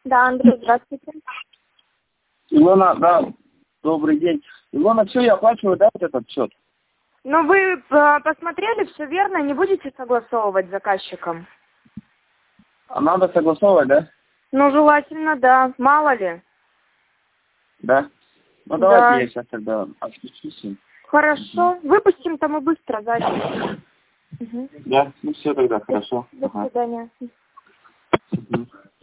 Да, Андрей, здравствуйте. Илона, да, добрый день. Илона, все, я оплачиваю, да, вот этот счет? Ну, вы посмотрели, все верно, не будете согласовывать с заказчиком? А надо согласовывать, да? Ну, желательно, да. Мало ли. Да. Ну, Да. давайте я сейчас тогда отключусь. Хорошо. Выпустим там и быстро запись. Угу. Да, ну все тогда, хорошо. До свидания. Ага.